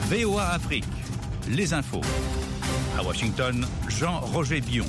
VOA Afrique, les infos. À Washington, Jean-Roger Bion.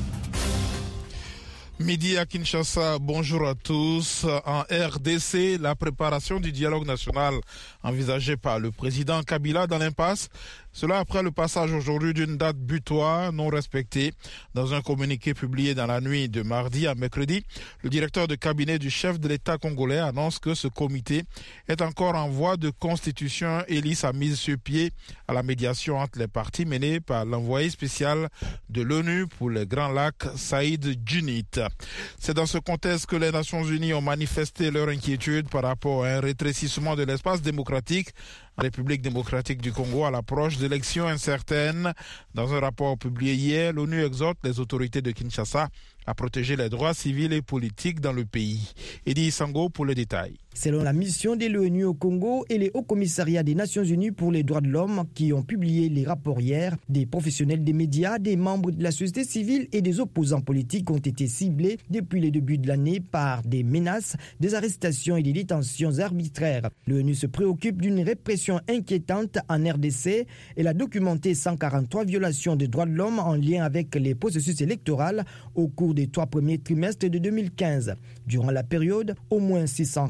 Midi à Kinshasa, bonjour à tous. En RDC, la préparation du dialogue national envisagé par le président Kabila dans l'impasse. Cela après le passage aujourd'hui d'une date butoir non respectée. Dans un communiqué publié dans la nuit de mardi à mercredi, le directeur de cabinet du chef de l'État congolais annonce que ce comité est encore en voie de constitution et lie sa mise sur pied à la médiation entre les parties menée par l'envoyé spécial de l'ONU pour les Grands Lacs, Saïd Djinit. C'est dans ce contexte que les Nations Unies ont manifesté leur inquiétude par rapport à un rétrécissement de l'espace démocratique en République démocratique du Congo à l'approche d'élections incertaines. Dans un rapport publié hier, l'ONU exhorte les autorités de Kinshasa à protéger les droits civils et politiques dans le pays. Edi Sango pour les détails. Selon la mission de l'ONU au Congo et les hauts commissariats des Nations Unies pour les droits de l'homme qui ont publié les rapports hier, des professionnels des médias, des membres de la société civile et des opposants politiques ont été ciblés depuis le début de l'année par des menaces, des arrestations et des détentions arbitraires. L'ONU se préoccupe d'une répression inquiétante en RDC. Elle a documenté 143 violations des droits de l'homme en lien avec les processus électoraux au cours des 3 premiers trimestres de 2015. Durant la période, au moins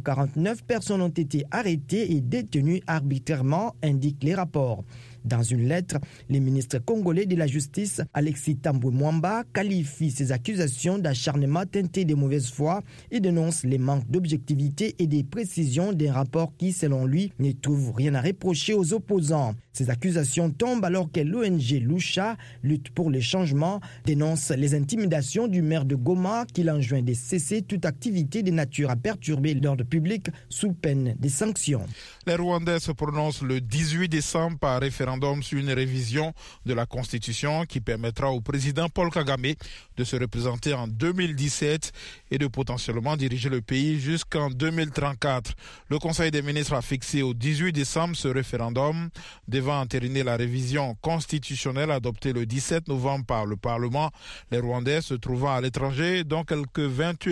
649 personnes ont été arrêtées et détenues arbitrairement, indiquent les rapports. Dans une lettre, le ministre congolais de la Justice, Alexis Tambwe Mwamba, qualifie ces accusations d'acharnement teinté de mauvaise foi et dénonce les manques d'objectivité et des précisions d'un rapport qui, selon lui, ne trouve rien à reprocher aux opposants. Ces accusations tombent alors que l'ONG Lucha, Lutte pour le changement, dénonce les intimidations du maire de Goma qui l'enjoint de cesser toute activité de nature à perturber l'ordre public sous peine de sanctions. Les Rwandais se prononcent le 18 décembre par référendum sur une révision de la Constitution qui permettra au président Paul Kagame de se représenter en 2017 et de potentiellement diriger le pays jusqu'en 2034. Le Conseil des ministres a fixé au 18 décembre ce référendum devant entériner la révision constitutionnelle adoptée le 17 novembre par le Parlement. Les Rwandais se trouvant à l'étranger, dont quelques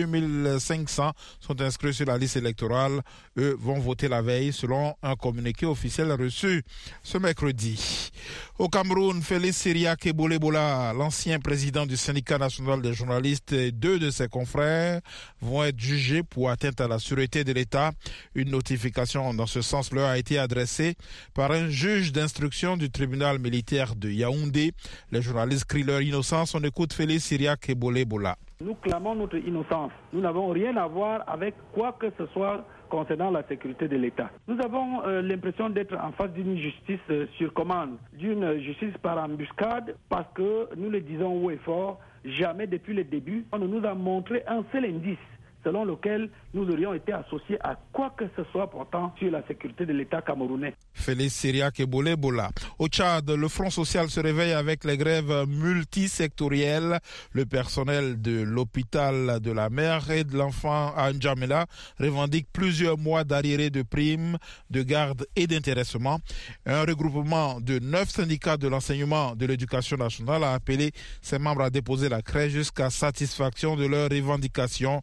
28 500 sont inscrits sur la liste électorale, eux vont voter la veille selon un communiqué officiel reçu ce mercredi. Au Cameroun, Félix Siriac Ebola, l'ancien président du syndicat national des journalistes et 2 de ses confrères vont être jugés pour atteinte à la sûreté de l'État. Une notification dans ce sens leur a été adressée par un juge d'instruction du tribunal militaire de Yaoundé. Les journalistes crient leur innocence. On écoute Félix Siriac Ebola. Nous clamons notre innocence. Nous n'avons rien à voir avec quoi que ce soit concernant la sécurité de l'État. Nous avons l'impression d'être en face d'une justice sur commande, d'une justice par embuscade, parce que nous le disons haut et fort, jamais depuis le début, on ne nous a montré un seul indice selon lequel nous aurions été associés à quoi que ce soit portant sur la sécurité de l'État camerounais. Félix Siriac Ebola. Au Tchad, le Front social se réveille avec les grèves multisectorielles. Le personnel de l'hôpital de la mère et de l'enfant à N'Djamena revendique plusieurs mois d'arriérés de primes, de garde et d'intéressement. Un regroupement de 9 syndicats de l'enseignement de l'éducation nationale a appelé ses membres à déposer la craie jusqu'à satisfaction de leurs revendications.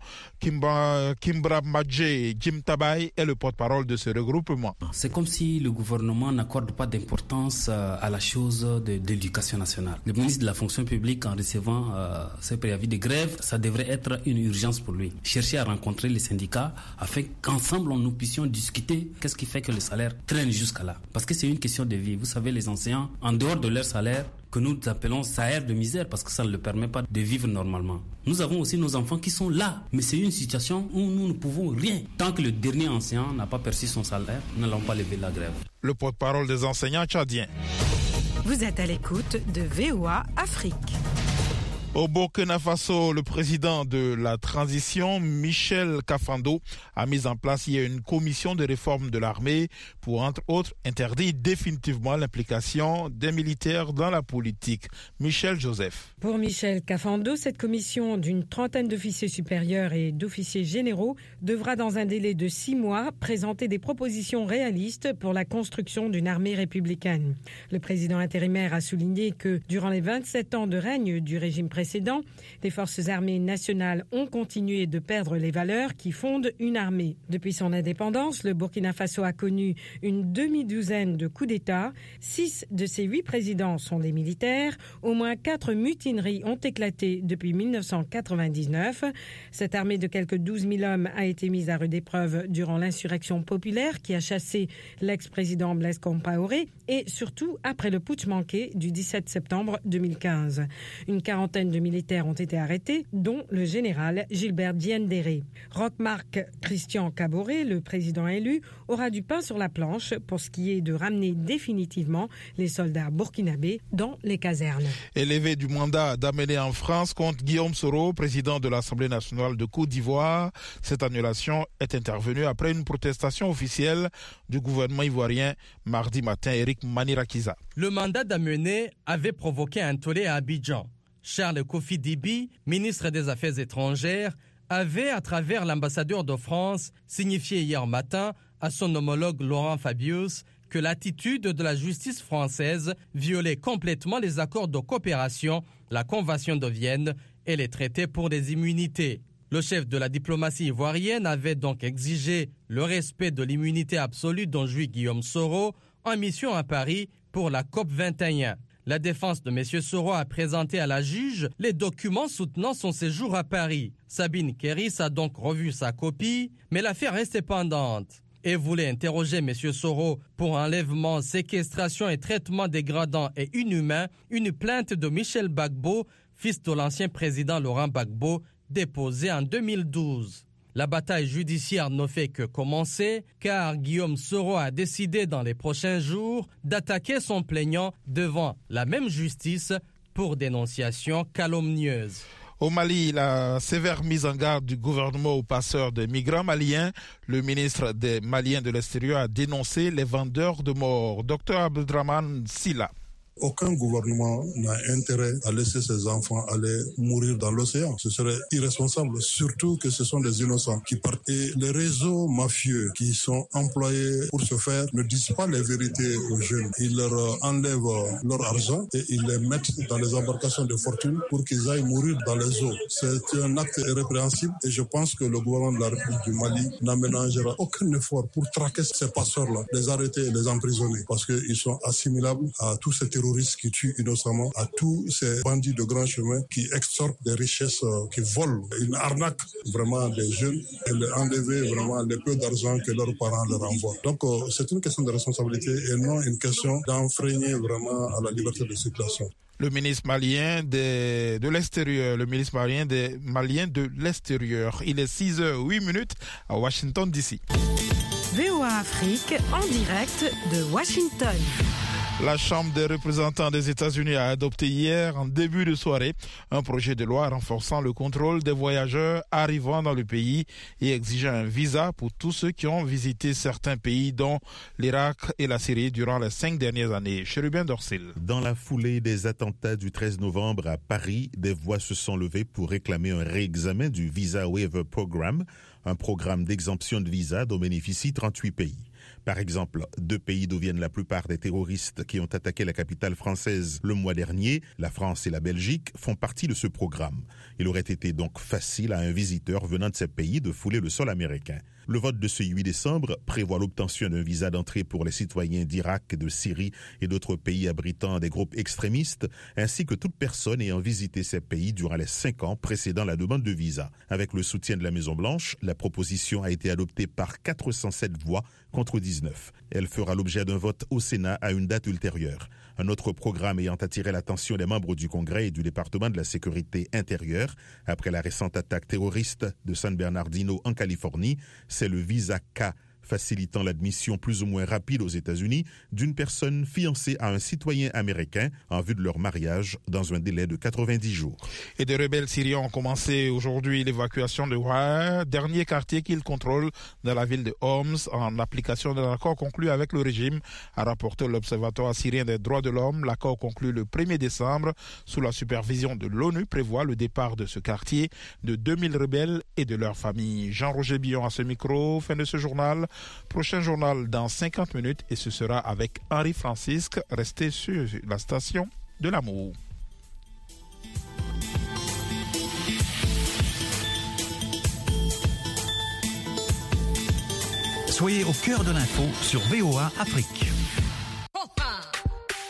Kimbra Madje Jim Tabay est le porte-parole de ce regroupement. C'est comme si le gouvernement n'accorde pas d'importance à la chose de l'éducation nationale. Le ministre de la fonction publique, en recevant ce préavis de grève, ça devrait être une urgence pour lui. Chercher à rencontrer les syndicats afin qu'ensemble nous puissions discuter qu'est-ce qui fait que le salaire traîne jusqu'à là. Parce que c'est une question de vie. Vous savez, les enseignants, en dehors de leur salaire, que nous appelons salaire de misère parce que ça ne leur permet pas de vivre normalement. Nous avons aussi nos enfants qui sont là, mais c'est une situation où nous ne pouvons rien. Tant que le dernier enseignant n'a pas perçu son salaire, nous n'allons pas lever la grève. Le porte-parole des enseignants tchadiens. Vous êtes à l'écoute de VOA Afrique. Au Burkina Faso, le président de la transition, Michel Kafando, a mis en place hier une commission de réforme de l'armée pour, entre autres, interdire définitivement l'implication des militaires dans la politique. Michel Joseph. Pour Michel Kafando, cette commission d'une 30aine d'officiers supérieurs et d'officiers généraux devra, dans un délai de 6 mois, présenter des propositions réalistes pour la construction d'une armée républicaine. Le président intérimaire a souligné que, durant les 27 ans de règne du régime présidentiel, précédent, les forces armées nationales ont continué de perdre les valeurs qui fondent une armée. Depuis son indépendance, le Burkina Faso a connu une demi-douzaine de coups d'État. 6 de ses 8 présidents sont des militaires. Au moins 4 mutineries ont éclaté depuis 1999. Cette armée de quelques 12 000 hommes a été mise à rude épreuve durant l'insurrection populaire qui a chassé l'ex-président Blaise Compaoré et surtout après le putsch manqué du 17 septembre 2015. Une quarantaine de militaires ont été arrêtés, dont le général Gilbert Diendéré. Roch-Marc Christian Kaboré, le président élu, aura du pain sur la planche pour ce qui est de ramener définitivement les soldats burkinabés dans les casernes. Élevé du mandat d'amener en France contre Guillaume Soro, président de l'Assemblée nationale de Côte d'Ivoire, cette annulation est intervenue après une protestation officielle du gouvernement ivoirien mardi matin. Eric Manirakiza. Le mandat d'amener avait provoqué un tollé à Abidjan. Charles Kofi Dibi, ministre des Affaires étrangères, avait, à travers l'ambassadeur de France, signifié hier matin à son homologue Laurent Fabius que l'attitude de la justice française violait complètement les accords de coopération, la Convention de Vienne et les traités pour les immunités. Le chef de la diplomatie ivoirienne avait donc exigé le respect de l'immunité absolue dont jouit Guillaume Soro en mission à Paris pour la COP21. La défense de M. Soro a présenté à la juge les documents soutenant son séjour à Paris. Sabine Kéris a donc revu sa copie, mais l'affaire restait pendante et voulait interroger M. Soro pour enlèvement, séquestration et traitement dégradant et inhumain, une plainte de Michel Gbagbo, fils de l'ancien président Laurent Gbagbo, déposée en 2012. La bataille judiciaire ne fait que commencer car Guillaume Soro a décidé dans les prochains jours d'attaquer son plaignant devant la même justice pour dénonciation calomnieuse. Au Mali, la sévère mise en garde du gouvernement aux passeurs de migrants maliens, le ministre des Maliens de l'extérieur a dénoncé les vendeurs de morts. Dr Abdeldraman Silla. Aucun gouvernement n'a intérêt à laisser ses enfants aller mourir dans l'océan. Ce serait irresponsable, surtout que ce sont des innocents qui partent. Et les réseaux mafieux qui sont employés pour ce faire ne disent pas les vérités aux jeunes. Ils leur enlèvent leur argent et ils les mettent dans les embarcations de fortune pour qu'ils aillent mourir dans les eaux. C'est un acte irrépréhensible et je pense que le gouvernement de la République du Mali n'aménagera aucun effort pour traquer ces passeurs-là, les arrêter et les emprisonner parce qu'ils sont assimilables à tous ces terroristes qui tuent innocemment, à tous ces bandits de grand chemin qui extorquent des richesses, qui volent. Une arnaque vraiment des jeunes et enlever vraiment les peu d'argent que leurs parents leur envoient. Donc c'est une question de responsabilité et non une question d'enfreigner vraiment à la liberté de circulation. Le ministre malien de l'extérieur, le ministre malien des Maliens de l'extérieur. Il est 6h08 à Washington DC. VOA Afrique en direct de Washington. La Chambre des représentants des États-Unis a adopté hier, en début de soirée, un projet de loi renforçant le contrôle des voyageurs arrivant dans le pays et exigeant un visa pour tous ceux qui ont visité certains pays, dont l'Irak et la Syrie, durant les 5 dernières années. Chérubin Dorsil. Dans la foulée des attentats du 13 novembre à Paris, des voix se sont levées pour réclamer un réexamen du Visa Waiver Program, un programme d'exemption de visa dont bénéficient 38 pays. Par exemple, 2 pays d'où viennent la plupart des terroristes qui ont attaqué la capitale française le mois dernier, la France et la Belgique, font partie de ce programme. Il aurait été donc facile à un visiteur venant de ces pays de fouler le sol américain. Le vote de ce 8 décembre prévoit l'obtention d'un visa d'entrée pour les citoyens d'Irak, de Syrie et d'autres pays abritant des groupes extrémistes, ainsi que toute personne ayant visité ces pays durant les 5 ans précédant la demande de visa. Avec le soutien de la Maison-Blanche, la proposition a été adoptée par 407 voix contre 19. Elle fera l'objet d'un vote au Sénat à une date ultérieure. Un autre programme ayant attiré l'attention des membres du Congrès et du département de la sécurité intérieure après la récente attaque terroriste de San Bernardino en Californie, c'est le Visa K, facilitant l'admission plus ou moins rapide aux États-Unis d'une personne fiancée à un citoyen américain en vue de leur mariage dans un délai de 90 jours. Et des rebelles syriens ont commencé aujourd'hui l'évacuation de Ouaa, dernier quartier qu'ils contrôlent dans la ville de Homs, en application de l'accord conclu avec le régime, a rapporté l'Observatoire syrien des droits de l'homme. L'accord conclu le 1er décembre sous la supervision de l'ONU prévoit le départ de ce quartier de 2000 rebelles et de leurs familles. Jean-Roger Billon à ce micro, fin de ce journal. Prochain journal dans 50 minutes et ce sera avec Henri Francisque. Restez sur la station de l'amour. Soyez au cœur de l'info sur VOA Afrique.